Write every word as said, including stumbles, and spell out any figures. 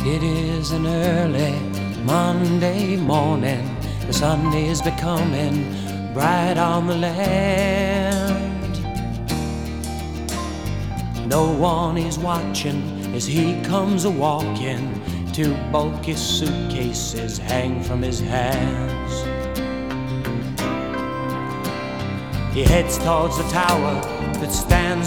It is an early Monday morning. The sun is becoming bright on the land. No one is watching as he comes a-walking. Two bulky suitcases hang from his hands. He heads towards the tower that stands